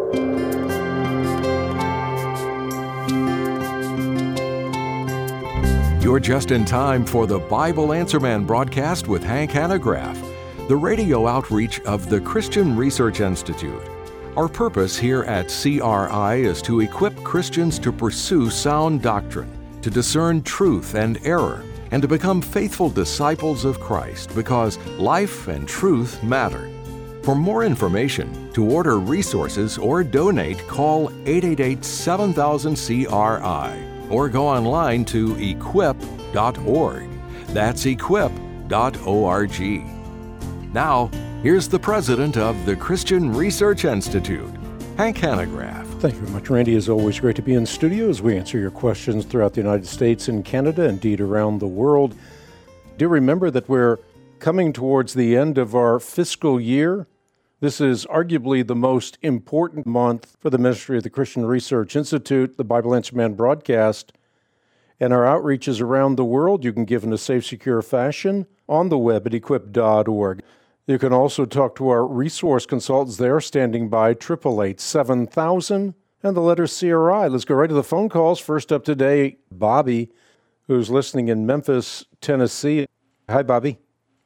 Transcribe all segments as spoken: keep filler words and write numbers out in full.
You're just in time for the Bible Answer Man broadcast with Hank Hanegraaff, the radio outreach of the Christian Research Institute. Our purpose here at C R I is to equip Christians to pursue sound doctrine, to discern truth and error, and to become faithful disciples of Christ, because life and truth matter. For more information, to order resources or donate, call eight eight eight, seven thousand, C R I or go online to equip dot org. That's equip dot org. Now, here's the president of the Christian Research Institute, Hank Hanegraaff. Thank you very much, Randy. It's always great to be in studio as we answer your questions throughout the United States and Canada, indeed around the world. Do remember that we're coming towards the end of our fiscal year. This is arguably the most important month for the ministry of the Christian Research Institute, the Bible Answer Man broadcast, and our outreaches around the world. You can give in a safe, secure fashion on the web at equip dot org. You can also talk to our resource consultants there, standing by, eight eight eight, seven thousand, and the letter C R I. Let's go right to the phone calls. First up today, Bobby, who's listening in Memphis, Tennessee. Hi, Bobby.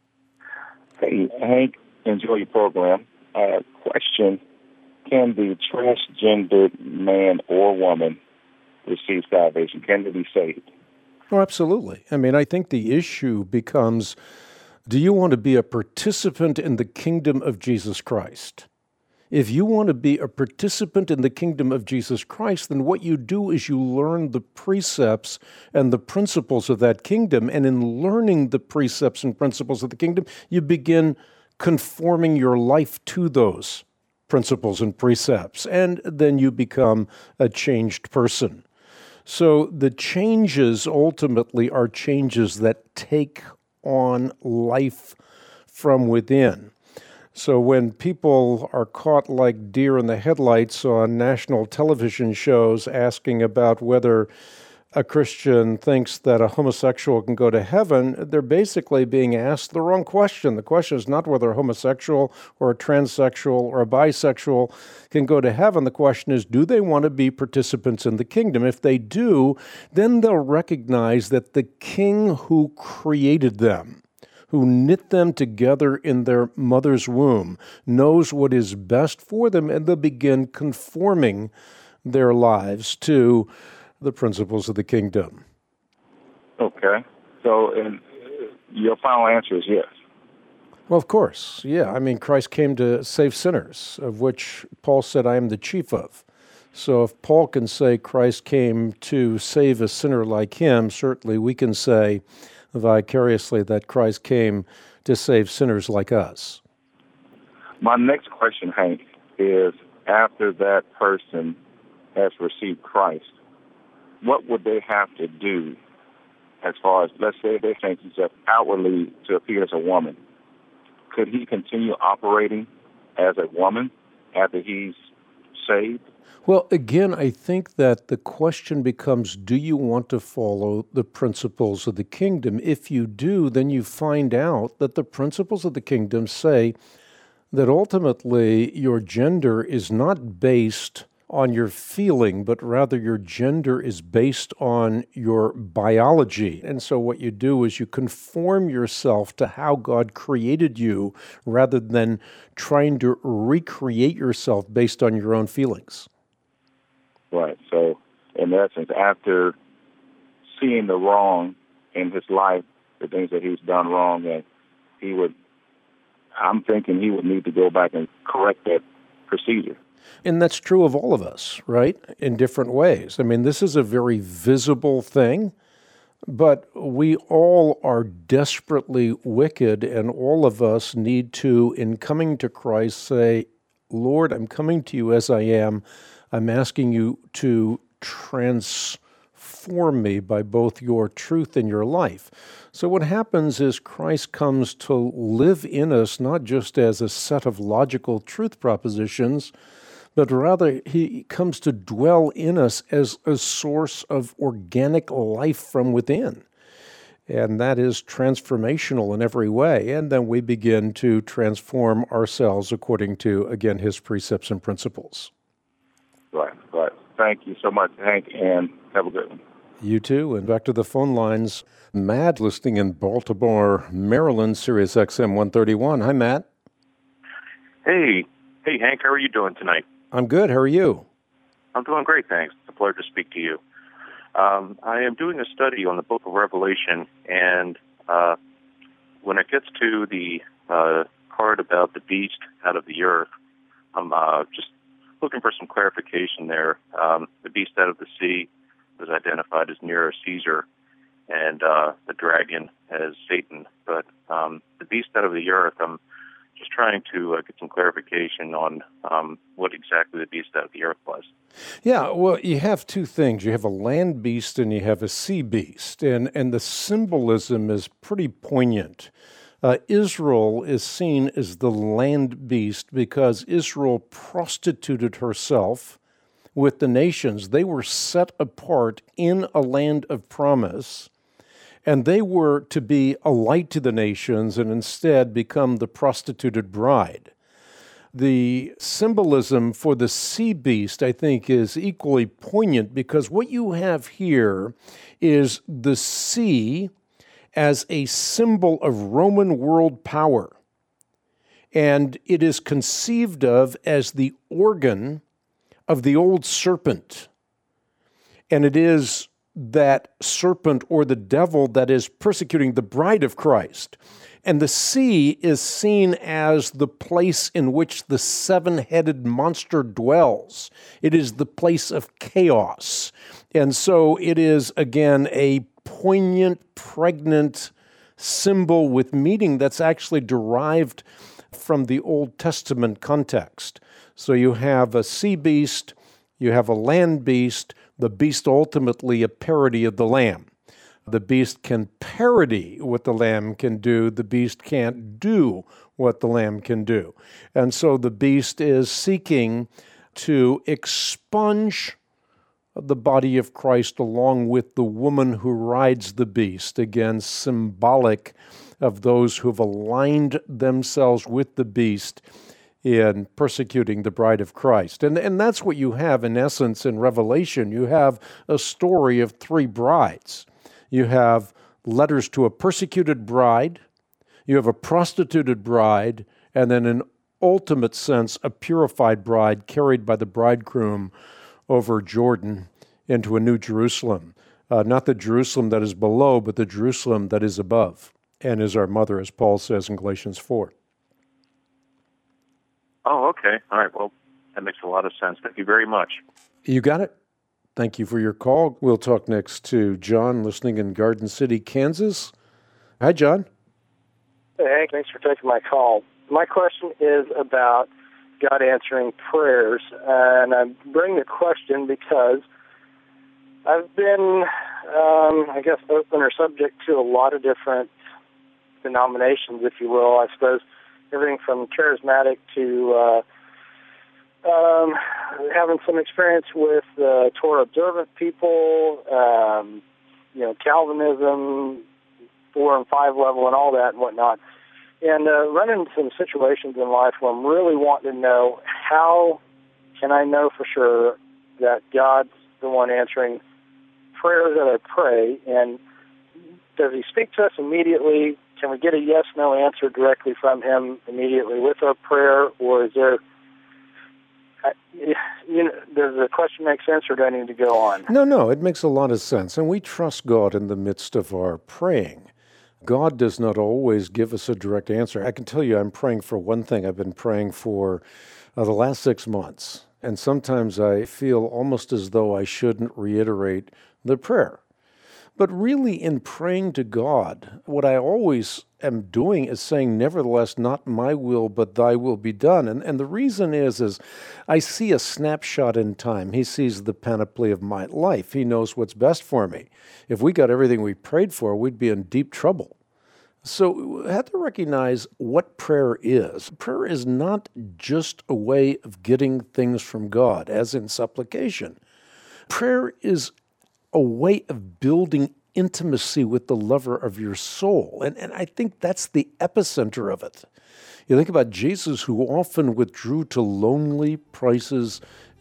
Hey, Hank, enjoy your program. Uh, question, can the transgendered man or woman receive salvation? Can they be saved? Oh, absolutely. I mean, I think the issue becomes, do you want to be a participant in the kingdom of Jesus Christ? If you want to be a participant in the kingdom of Jesus Christ, then what you do is you learn the precepts and the principles of that kingdom. And in learning the precepts and principles of the kingdom, you begin conforming your life to those principles and precepts, and then you become a changed person. So the changes ultimately are changes that take on life from within. So when people are caught like deer in the headlights on national television shows asking about whether a Christian thinks that a homosexual can go to heaven, they're basically being asked the wrong question. The question is not whether a homosexual or a transsexual or a bisexual can go to heaven. The question is, do they want to be participants in the kingdom? If they do, then they'll recognize that the King who created them, who knit them together in their mother's womb, knows what is best for them, and they'll begin conforming their lives to the principles of the kingdom. Okay. So and your final answer is yes. Well, of course. Yeah. I mean, Christ came to save sinners, of which Paul said, I am the chief of. So if Paul can say Christ came to save a sinner like him, certainly we can say vicariously that Christ came to save sinners like us. My next question, Hank, is after that person has received Christ, what would they have to do as far as, let's say, they change themselves outwardly to appear as a woman? Could he continue operating as a woman after he's saved? Well, again, I think that the question becomes, do you want to follow the principles of the kingdom? If you do, then you find out that the principles of the kingdom say that ultimately your gender is not based on your feeling, but rather your gender is based on your biology. And so what you do is you conform yourself to how God created you rather than trying to recreate yourself based on your own feelings. Right. So in essence, after seeing the wrong in his life, the things that he's done wrong, and he would, I'm thinking he would need to go back and correct that procedure. And that's true of all of us, right, in different ways. I mean, this is a very visible thing, but we all are desperately wicked, and all of us need to, in coming to Christ, say, Lord, I'm coming to you as I am. I'm asking you to transform me by both your truth and your life. So what happens is Christ comes to live in us, not just as a set of logical truth propositions, but rather he comes to dwell in us as a source of organic life from within. And that is transformational in every way. And then we begin to transform ourselves according to, again, his precepts and principles. Thank you so much, Hank, and have a good one. You too. And back to the phone lines. Matt, listening in Baltimore, Maryland, Sirius X M one thirty-one. Hi, Matt. Hey. Hey, Hank. How are you doing tonight? I'm good. How are you? I'm doing great, thanks. It's a pleasure to speak to you. Um, I am doing a study on the book of Revelation, and uh, when it gets to the uh, part about the beast out of the earth, I'm uh, just looking for some clarification there. Um, the beast out of the sea was identified as Nero Caesar, and uh, the dragon as Satan. But um, the beast out of the earth, I'm just trying to uh, get some clarification on um, what exactly the beast out of the earth was. Yeah, well, you have two things. You have a land beast and you have a sea beast, and, and the symbolism is pretty poignant. Uh, Israel is seen as the land beast because Israel prostituted herself with the nations. They were set apart in a land of promise, and they were to be a light to the nations and instead become the prostituted bride. The symbolism for the sea beast, I think, is equally poignant because what you have here is the sea as a symbol of Roman world power. And it is conceived of as the organ of the old serpent. And it is that serpent or the devil that is persecuting the bride of Christ. And the sea is seen as the place in which the seven-headed monster dwells. It is the place of chaos. And so it is, again, a poignant, pregnant symbol with meaning that's actually derived from the Old Testament context. So you have a sea beast, you have a land beast, the beast ultimately a parody of the lamb. The beast can parody what the lamb can do. The beast can't do what the lamb can do. And so the beast is seeking to expunge the body of Christ along with the woman who rides the beast, again, symbolic of those who have aligned themselves with the beast in persecuting the bride of Christ. And, and that's what you have, in essence, in Revelation. You have a story of three brides. You have letters to a persecuted bride, you have a prostituted bride, and then in ultimate sense, a purified bride carried by the bridegroom over Jordan into a new Jerusalem. Uh, not the Jerusalem that is below, but the Jerusalem that is above, and is our mother, as Paul says in Galatians four. Oh, okay. All right. Well, that makes a lot of sense. Thank you very much. You got it. Thank you for your call. We'll talk next to John, listening in Garden City, Kansas. Hi, John. Hey, Hank. Thanks for taking my call. My question is about God answering prayers, and I bring the question because I've been, um, I guess, open or subject to a lot of different denominations, if you will. I suppose everything from charismatic to uh, um, having some experience with uh, Torah observant people, um, you know, Calvinism, four and five level, and all that and whatnot. And uh, run into some situations in life where I'm really wanting to know, how can I know for sure that God's the one answering prayers that I pray? And does he speak to us immediately? Can we get a yes-no answer directly from him immediately with our prayer? Or is there, you know, does the question make sense, or do I need to go on? No, no, it makes a lot of sense. And we trust God in the midst of our praying. God does not always give us a direct answer. I can tell you I'm praying for one thing I've been praying for uh, the last six months. And sometimes I feel almost as though I shouldn't reiterate the prayer. But really, in praying to God, what I always am doing is saying, nevertheless, not my will, but thy will be done. And, and the reason is, is I see a snapshot in time. He sees the panoply of my life. He knows what's best for me. If we got everything we prayed for, we'd be in deep trouble. So we have to recognize what prayer is. Prayer is not just a way of getting things from God, as in supplication. Prayer is a way of building intimacy with the lover of your soul. And, and I think that's the epicenter of it. You think about Jesus, who often withdrew to lonely places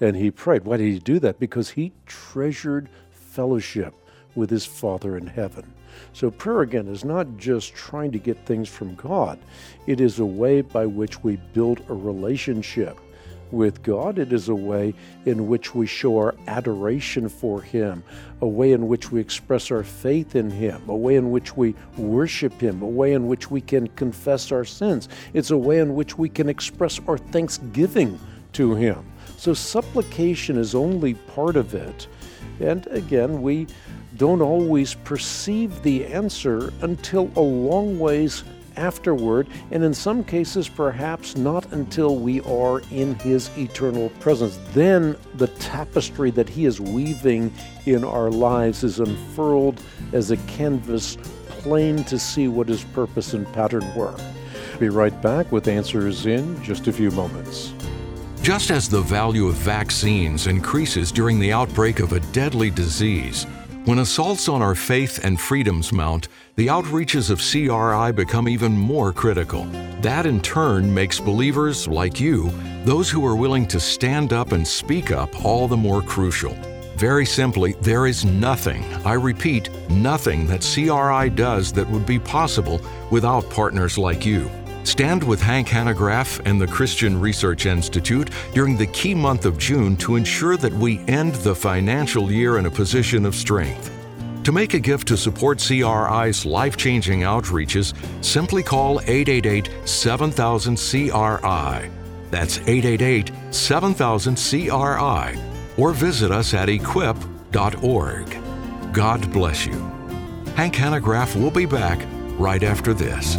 and he prayed. Why did he do that? Because he treasured fellowship with his Father in heaven. So prayer, again, is not just trying to get things from God. It is a way by which we build a relationship with God. It is a way in which we show our adoration for Him, a way in which we express our faith in Him, a way in which we worship Him, a way in which we can confess our sins. It's a way in which we can express our thanksgiving to Him. So supplication is only part of it. And again, we don't always perceive the answer until a long ways afterward, and in some cases perhaps not until we are in His eternal presence. Then the tapestry that He is weaving in our lives is unfurled as a canvas, plain to see what His purpose and pattern were. Be right back with answers in just a few moments. Just as the value of vaccines increases during the outbreak of a deadly disease, when assaults on our faith and freedoms mount, the outreaches of C R I become even more critical. That in turn makes believers like you, those who are willing to stand up and speak up, all the more crucial. Very simply, there is nothing, I repeat, nothing that C R I does that would be possible without partners like you. Stand with Hank Hanegraaff and the Christian Research Institute during the key month of June to ensure that we end the financial year in a position of strength. To make a gift to support C R I's life-changing outreaches, simply call eight eight eight, seven thousand, C R I. That's eight eight eight, seven thousand, C R I. Or visit us at equip dot org. God bless you. Hank Hanegraaff will be back right after this.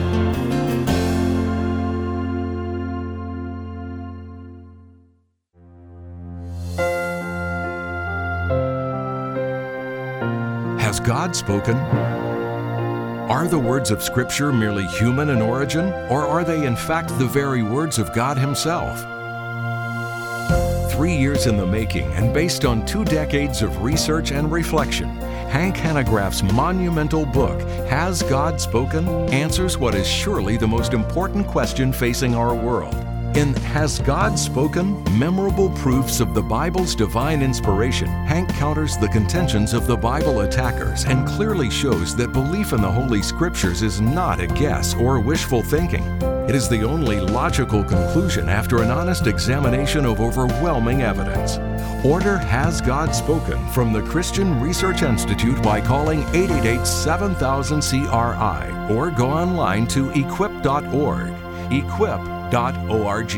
Has God spoken? Are the words of Scripture merely human in origin, or are they in fact the very words of God Himself? Three years in the making and based on two decades of research and reflection, Hank Hanegraaff's monumental book, Has God Spoken?, answers what is surely the most important question facing our world. In Has God Spoken? Memorable Proofs of the Bible's Divine Inspiration, Hank counters the contentions of the Bible attackers and clearly shows that belief in the Holy Scriptures is not a guess or wishful thinking. It is the only logical conclusion after an honest examination of overwhelming evidence. Order Has God Spoken from the Christian Research Institute by calling eight eight eight, seven thousand, C R I or go online to equip dot org. equip dot org.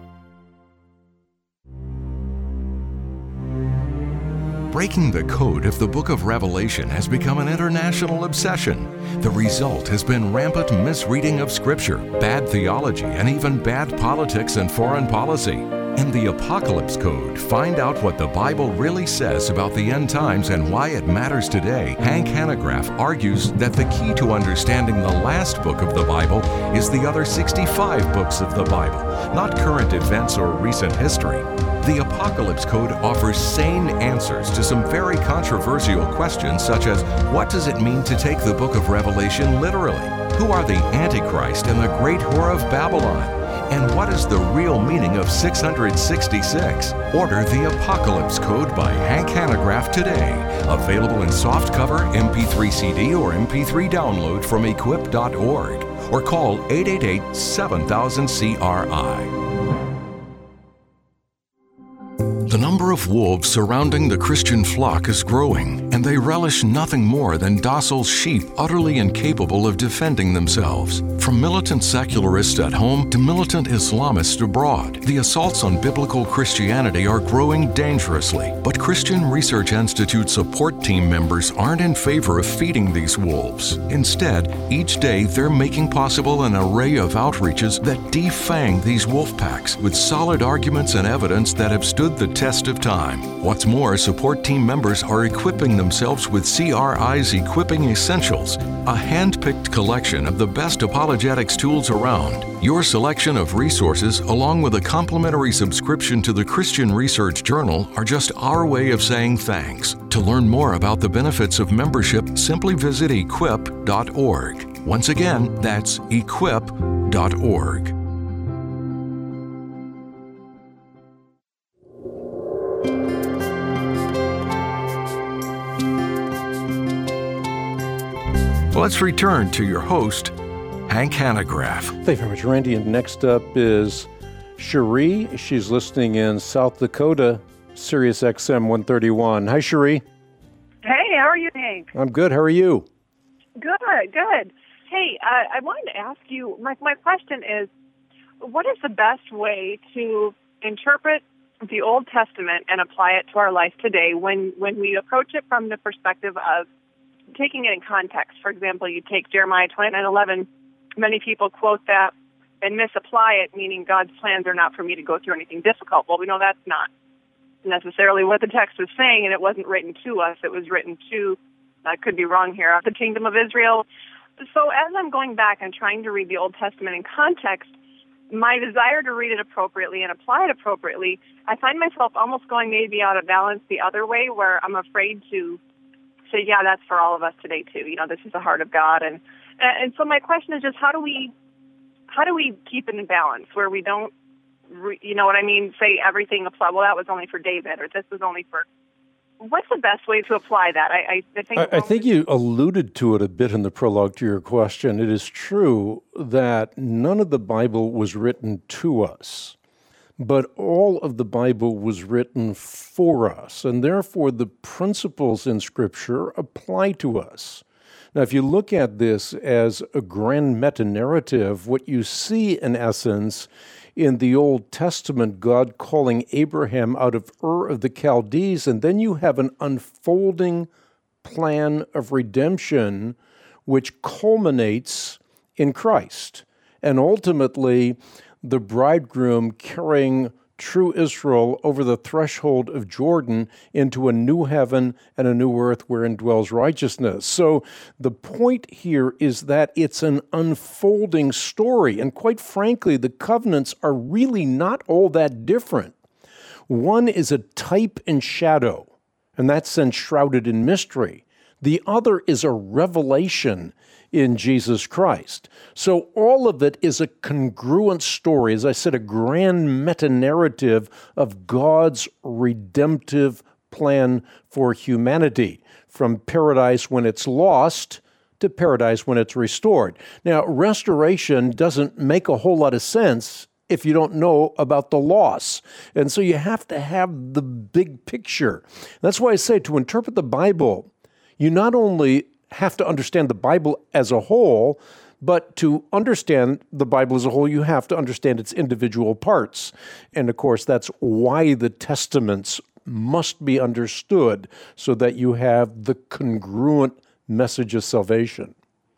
Breaking the code of the Book of Revelation has become an international obsession. The result has been rampant misreading of Scripture, bad theology, and even bad politics and foreign policy. In the Apocalypse Code, find out what the Bible really says about the end times and why it matters today. Hank Hanegraaff argues that the key to understanding the last book of the Bible is the other sixty-five books of the Bible, not current events or recent history. The Apocalypse Code offers sane answers to some very controversial questions, such as what does it mean to take the book of Revelation literally? Who are the Antichrist and the great whore of Babylon? And what is the real meaning of six hundred sixty-six? Order the Apocalypse Code by Hank Hanegraaff today. Available in softcover, M P three C D, or M P three download from equip dot org. Or call eight eight eight, seven thousand, C R I. The number of wolves surrounding the Christian flock is growing, and they relish nothing more than docile sheep utterly incapable of defending themselves. From militant secularists at home to militant Islamists abroad, the assaults on biblical Christianity are growing dangerously. But Christian Research Institute support team members aren't in favor of feeding these wolves. Instead, each day they're making possible an array of outreaches that defang these wolf packs with solid arguments and evidence that have stood the test of time. What's more, support team members are equipping themselves with C R I's Equipping Essentials, a hand-picked collection of the best apologetics tools around. Your selection of resources, along with a complimentary subscription to the Christian Research Journal, are just our way of saying thanks. To learn more about the benefits of membership, simply visit equip dot org. Once again, that's equip dot org. Let's return to your host, Hank Hanegraaff. Thank you very much, Randy. And next up is Cherie. She's listening in South Dakota, Sirius X M one thirty-one. Hi, Cherie. Hey, how are you, Hank? I'm good. How are you? Good, good. Hey, uh, I wanted to ask you, my, my question is, what is the best way to interpret the Old Testament and apply it to our life today when, when we approach it from the perspective of taking it in context? For example, you take Jeremiah twenty-nine eleven. Many people quote that and misapply it, meaning God's plans are not for me to go through anything difficult. Well, we know that's not necessarily what the text was saying, and it wasn't written to us. It was written to, I could be wrong here, the kingdom of Israel. So as I'm going back and trying to read the Old Testament in context, my desire to read it appropriately and apply it appropriately, I find myself almost going maybe out of balance the other way, where I'm afraid to say, yeah, that's for all of us today too. You know, this is the heart of God. And and so my question is just how do we how do we keep it in balance where we don't, re, you know what I mean, say everything apply, well, that was only for David, or this was only for, what's the best way to apply that? I, I, I think I, I think you alluded to it a bit in the prologue to your question. It is true that none of the Bible was written to us, but all of the Bible was written for us, and therefore the principles in Scripture apply to us. Now, if you look at this as a grand meta-narrative, what you see in essence in the Old Testament, God calling Abraham out of Ur of the Chaldees, and then you have an unfolding plan of redemption which culminates in Christ, and ultimately the bridegroom carrying true Israel over the threshold of Jordan into a new heaven and a new earth wherein dwells righteousness. So the point here is that it's an unfolding story, and quite frankly, the covenants are really not all that different. One is a type and shadow, in that sense shrouded in mystery. The other is a revelation in Jesus Christ. So all of it is a congruent story, as I said, a grand meta-narrative of God's redemptive plan for humanity, from paradise when it's lost to paradise when it's restored. Now, restoration doesn't make a whole lot of sense if you don't know about the loss. And so you have to have the big picture. That's why I say to interpret the Bible, you not only have to understand the Bible as a whole, but to understand the Bible as a whole, you have to understand its individual parts. And of course, that's why the Testaments must be understood, so that you have the congruent message of salvation.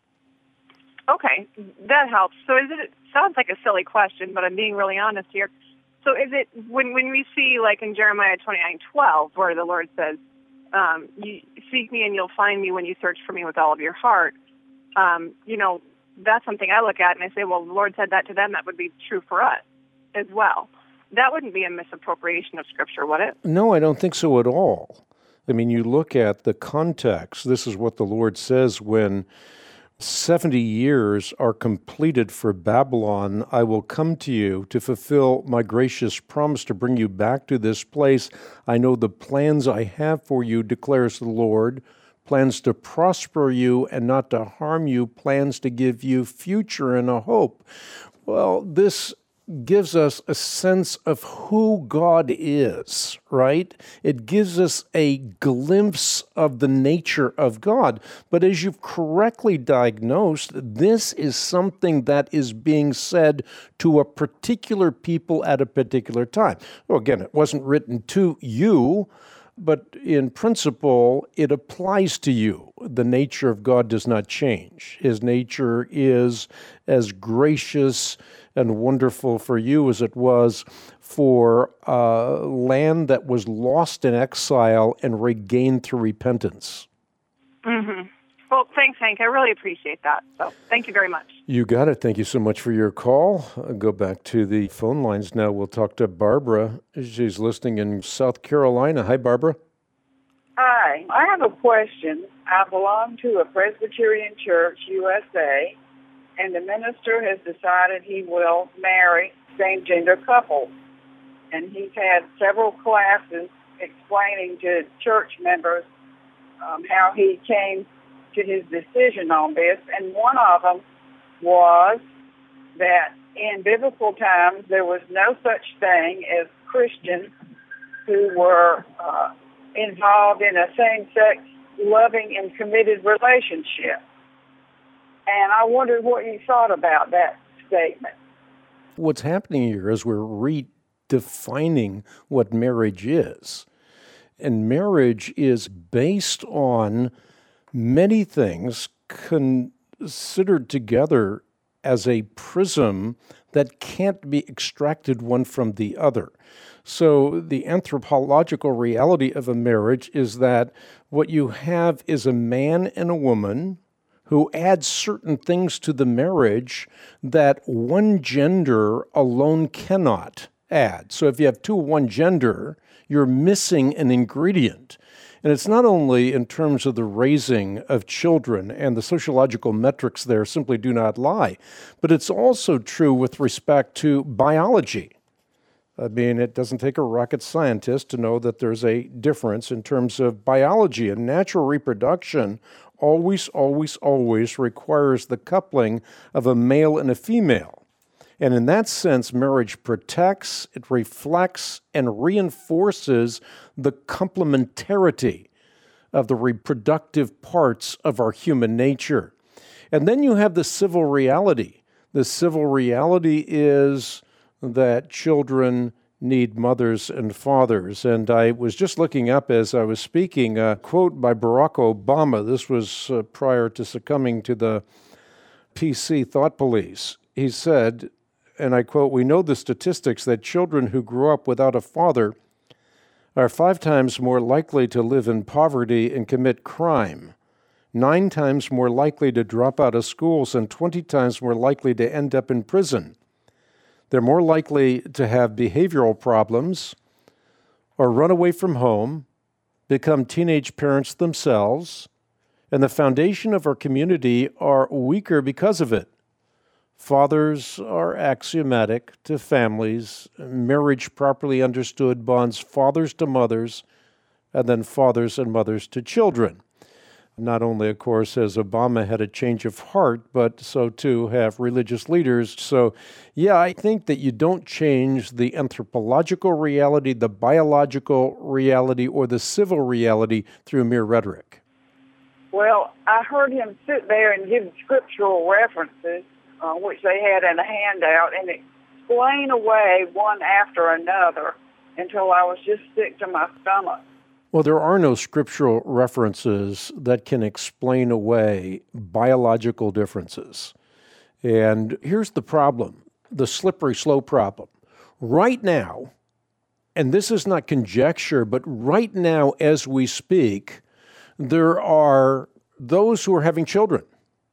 Okay, that helps. So is it, it sounds like a silly question, but I'm being really honest here. So is it, when, when we see, like in Jeremiah twenty-nine twelve, where the Lord says, Um, you seek me and you'll find me when you search for me with all of your heart. Um, you know, that's something I look at and I say, well, the Lord said that to them, that would be true for us as well. That wouldn't be a misappropriation of Scripture, would it? No, I don't think so at all. I mean, you look at the context. This is what the Lord says when seventy years are completed for Babylon, I will come to you to fulfill my gracious promise to bring you back to this place. I know the plans I have for you, declares the Lord, plans to prosper you and not to harm you, plans to give you future and a hope. Well, this gives us a sense of who God is, right? It gives us a glimpse of the nature of God. But as you've correctly diagnosed, this is something that is being said to a particular people at a particular time. Well, again, it wasn't written to you, but in principle, it applies to you. The nature of God does not change. His nature is as gracious and wonderful for you as it was for a land that was lost in exile and regained through repentance. Mm-hmm. Well, thanks, Hank. I really appreciate that. So thank you very much. You got it. Thank you so much for your call. I'll go back to the phone lines now. We'll talk to Barbara. She's listening in South Carolina. Hi, Barbara. Hi. I have a question. I belong to a Presbyterian church, U S A, and the minister has decided he will marry same-gender couples. And he's had several classes explaining to church members um, how he came to his decision on this, and one of them was that in biblical times there was no such thing as Christians who were uh, involved in a same-sex loving and committed relationship. And I wondered what you thought about that statement. What's happening here is we're redefining what marriage is. And marriage is based on many things considered together as a prism that can't be extracted one from the other. So the anthropological reality of a marriage is that what you have is a man and a woman who add certain things to the marriage that one gender alone cannot add. So if you have two of one gender, you're missing an ingredient. And it's not only in terms of the raising of children, and the sociological metrics there simply do not lie, but it's also true with respect to biology. I mean, it doesn't take a rocket scientist to know that there's a difference in terms of biology, and natural reproduction always, always, always requires the coupling of a male and a female. And in that sense, marriage protects, it reflects, and reinforces the complementarity of the reproductive parts of our human nature. And then you have the civil reality. The civil reality is that children need mothers and fathers. And I was just looking up as I was speaking a quote by Barack Obama. This was uh, prior to succumbing to the P C thought police. He said, and I quote, "We know the statistics that children who grow up without a father are five times more likely to live in poverty and commit crime, nine times more likely to drop out of schools, and twenty times more likely to end up in prison. They're more likely to have behavioral problems or run away from home, become teenage parents themselves, and the foundation of our community are weaker because of it. Fathers are axiomatic to families. Marriage properly understood bonds fathers to mothers, and then fathers and mothers to children." Not only, of course, has Obama had a change of heart, but so too have religious leaders. So, yeah, I think that you don't change the anthropological reality, the biological reality, or the civil reality through mere rhetoric. Well, I heard him sit there and give scriptural references, uh, which they had in a handout, and explain away one after another until I was just sick to my stomach. Well, there are no scriptural references that can explain away biological differences. And here's the problem, the slippery slope problem. Right now, and this is not conjecture, but right now as we speak, there are those who are having children.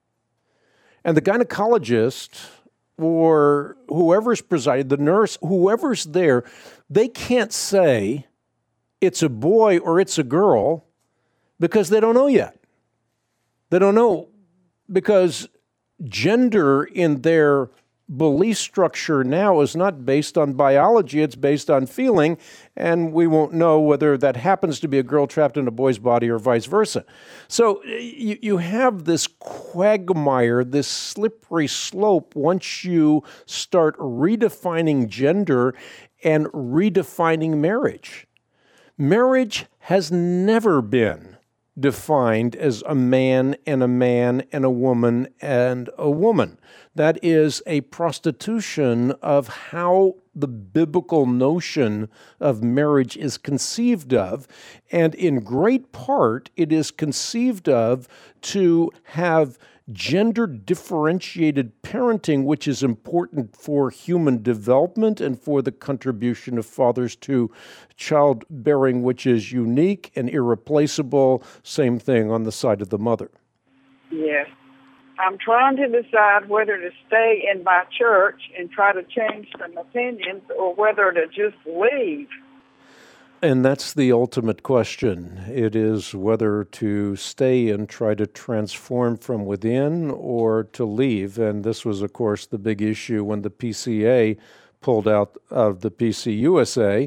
And the gynecologist or whoever's presiding, the nurse, whoever's there, they can't say it's a boy or it's a girl because they don't know yet. They don't know because gender in their belief structure now is not based on biology, it's based on feeling, and we won't know whether that happens to be a girl trapped in a boy's body or vice versa. So you, you have this quagmire, this slippery slope once you start redefining gender and redefining marriage. Marriage has never been defined as a man and a man and a woman and a woman. That is a prostitution of how the biblical notion of marriage is conceived of, and in great part it is conceived of to have gender-differentiated parenting, which is important for human development and for the contribution of fathers to childbearing, which is unique and irreplaceable. Same thing on the side of the mother. Yes. I'm trying to decide whether to stay in my church and try to change some opinions or whether to just leave. And that's the ultimate question. It is whether to stay and try to transform from within or to leave. And this was, of course, the big issue when the P C A pulled out of the P C U S A.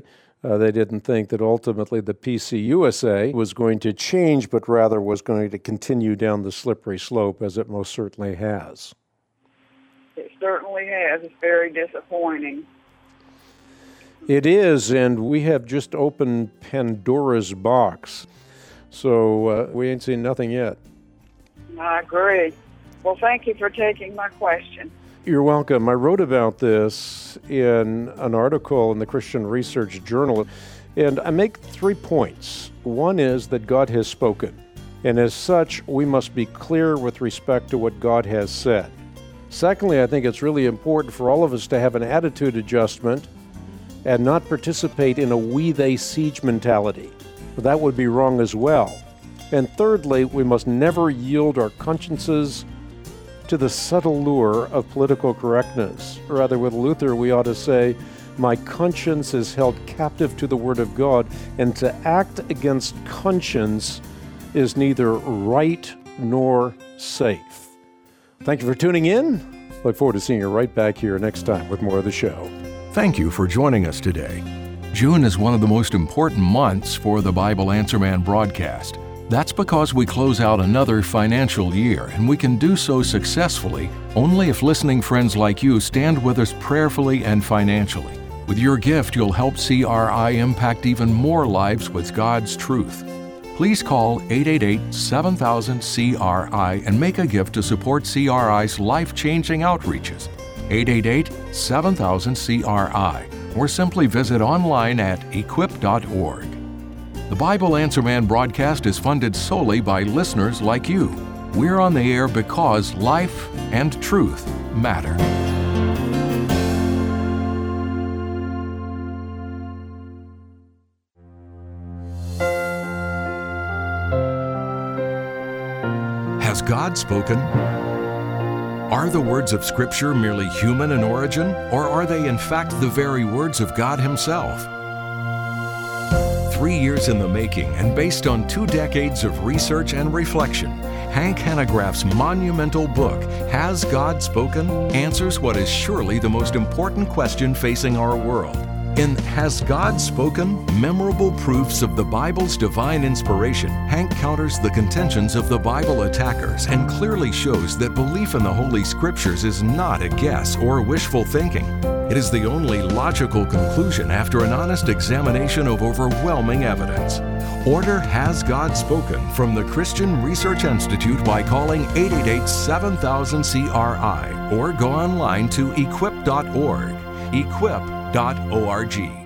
Uh, they didn't think that ultimately the P C U S A was going to change, but rather was going to continue down the slippery slope, as it most certainly has. It certainly has. It's very disappointing. It is, and we have just opened Pandora's box, so uh, we ain't seen nothing yet. I agree. Well, thank you for taking my question. You're welcome. I wrote about this in an article in the Christian Research Journal, and I make three points. One is that God has spoken, and as such, we must be clear with respect to what God has said. Secondly, I think it's really important for all of us to have an attitude adjustment and not participate in a we-they siege mentality. That would be wrong as well. And thirdly, we must never yield our consciences to the subtle lure of political correctness. Rather, with Luther, we ought to say, my conscience is held captive to the Word of God, and to act against conscience is neither right nor safe. Thank you for tuning in. Look forward to seeing you right back here next time with more of the show. Thank you for joining us today. June is one of the most important months for the Bible Answer Man broadcast. That's because we close out another financial year, and we can do so successfully only if listening friends like you stand with us prayerfully and financially. With your gift, you'll help C R I impact even more lives with God's truth. Please call eight eight eight, seven thousand, C R I and make a gift to support C R I's life-changing outreaches. eight eight eight, seven thousand, C R I, or simply visit online at equip dot org. The Bible Answer Man broadcast is funded solely by listeners like you. We're on the air because life and truth matter. Has God spoken? Are the words of Scripture merely human in origin, or are they in fact the very words of God Himself? Three years in the making and based on two decades of research and reflection, Hank Hanegraaff's monumental book, Has God Spoken?, answers what is surely the most important question facing our world. In Has God Spoken? Memorable Proofs of the Bible's Divine Inspiration, Hank counters the contentions of the Bible attackers and clearly shows that belief in the Holy Scriptures is not a guess or wishful thinking. It is the only logical conclusion after an honest examination of overwhelming evidence. Order Has God Spoken from the Christian Research Institute by calling eight eight eight, seven thousand, C R I or go online to equip dot org. equip dot org.